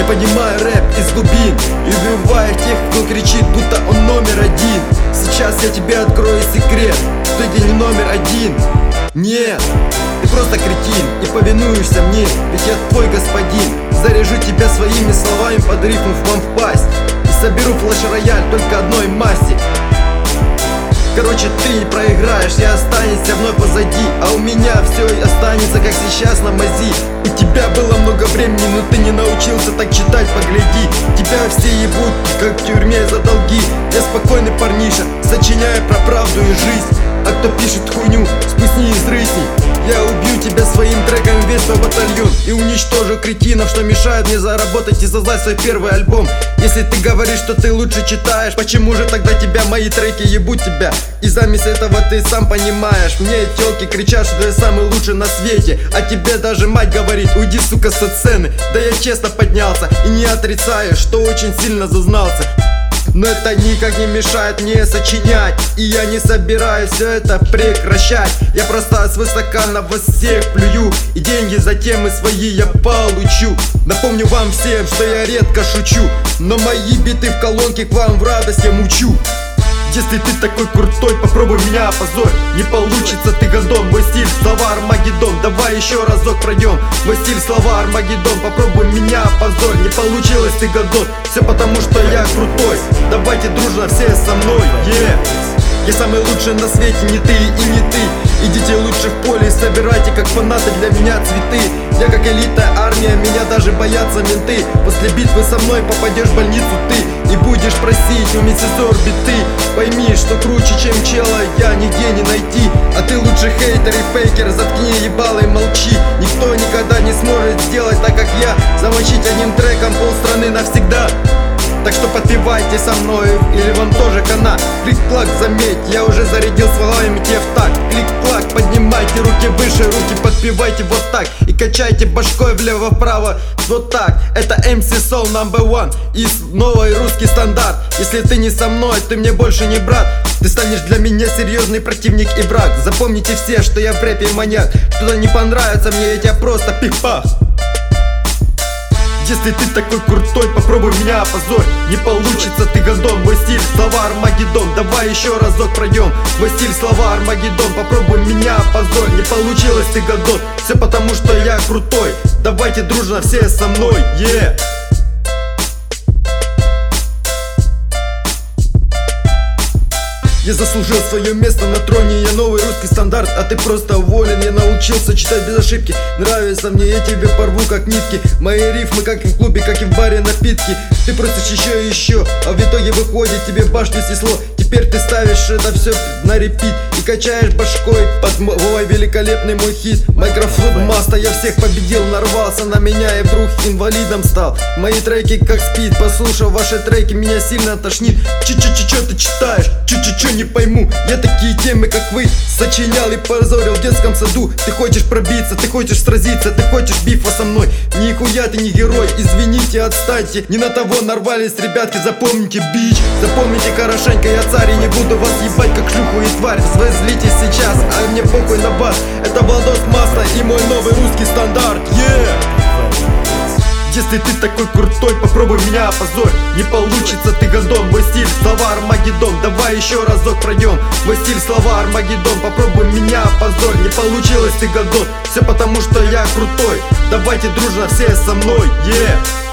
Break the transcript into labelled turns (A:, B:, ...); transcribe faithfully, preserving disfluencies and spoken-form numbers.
A: поднимаю рэп из глубин и убиваю тех, кто кричит, будто он номер один. Сейчас я тебе открою секрет, что ты не номер один. Нет, ты просто кретин и повинуешься мне, ведь я твой господин. Заряжу тебя своими словами, под рифму вам в пасть, и соберу флеш-рояль только одной масти. Короче, ты не проиграешь, я останешься вновь позади, а у меня все и останется, как сейчас на мази. У тебя было много времени, но ты не научился так читать, погляди. Тебя все ебут, как в тюрьме за долги. Я спокойный парниша, сочиняю про правду и жизнь. А кто пишет хуйню, спусни из рыси. Я убью тебя своим треком, весь твой батальон, и уничтожу кретинов, что мешают мне заработать и создать свой первый альбом. Если ты говоришь, что ты лучше читаешь, почему же тогда тебя мои треки ебут тебя? И замес этого ты сам понимаешь. Мне тёлки кричат, что я самый лучший на свете, а тебе даже мать говорит: уйди, сука, со сцены. Да я честно поднялся и не отрицаю, что очень сильно зазнался. Но это никак не мешает мне сочинять, и я не собираюсь все это прекращать. Я просто свысока на вас всех плюю, и деньги затем и свои я получу. Напомню вам всем, что я редко шучу, но мои биты в колонке к вам в радость я мучу. Если ты такой крутой, попробуй меня опозорь. Не получится, ты гондон, мой стиль, слова Армагеддон. Давай еще разок пройдем, мой стиль, слова Армагеддон. Попробуй меня опозорь, не получилось, ты гондон. Все потому, что я крутой, давайте дружно все со мной, yeah. Я самый лучший на свете, не ты и не ты. Идите лучше в поле и собирайте, как фанаты, для меня цветы. Я как элитная армия, меня даже боятся менты. После битвы со мной попадешь в больницу ты и будешь просить у медсестер биты. Пойми, что круче, чем чела, я нигде не найти. А ты лучше хейтер и фейкер, заткни ебало и молчи. Никто никогда не сможет сделать так, как я, замочить одним треком полстраны навсегда. Так что подпевайте со мной, или вам тоже хана. Клик-клак, заметь, я уже зарядил словами тебе в так. Клик-клак, поднимайте руки выше, руки подпевайте вот так. И качайте башкой влево-вправо, вот так. Это эм си Soul номер один и новый русский стандарт. Если ты не со мной, ты мне больше не брат. Ты станешь для меня серьезный противник и враг. Запомните все, что я в рэпе маньяк. Что-то не понравится мне, я тебя просто пих-пах. Если ты такой крутой, попробуй меня опозорь. Не получится, ты гондон, мой стиль, слова Армагеддон. Давай еще разок пройдем, мой стиль, слова Армагеддон. Попробуй меня опозорь, не получилось, ты гондон. Все потому, что я крутой, давайте дружно все со мной, yeah. Я заслужил свое место на троне, я новый русский стандарт, а ты просто уволен. Я научился читать без ошибки, нравится мне, я тебе порву как нитки. Мои рифмы как и в клубе, как и в баре напитки. Ты просишь еще и еще, а в итоге выходит тебе башню снесло. Теперь ты ставишь это все на репит и качаешь башкой под мой великолепный мой хит. Микрофон маста, я всех победил, нарвался на меня и вдруг инвалидом стал. Мои треки как спид, послушав ваши треки, меня сильно тошнит. Чу-чу-чу, что ты читаешь? Чу-чу-чу, не пойму. Я такие темы, как вы, сочинял и позорил в детском саду. Ты хочешь пробиться, ты хочешь сразиться, ты хочешь бифа со мной. Нихуя ты не герой, извините, отстаньте. Не на того нарвались, ребятки, запомните, бич. Запомните хорошенько, я царь и не буду вас ебать, как шлюху и тварь. Вы злитесь сейчас, а мне похуй на бас. Это Владос Масло и мой новый русский стандарт, yeah. Если ты такой крутой, попробуй меня опозорь. Не получится, ты гондон, мой стиль, слова Армагеддон. Давай еще разок пройдем, мой стиль, слова Армагеддон. Попробуй меня опозорь, не получилось, ты гондон. Все потому, что я крутой, давайте дружно все со мной, yeah.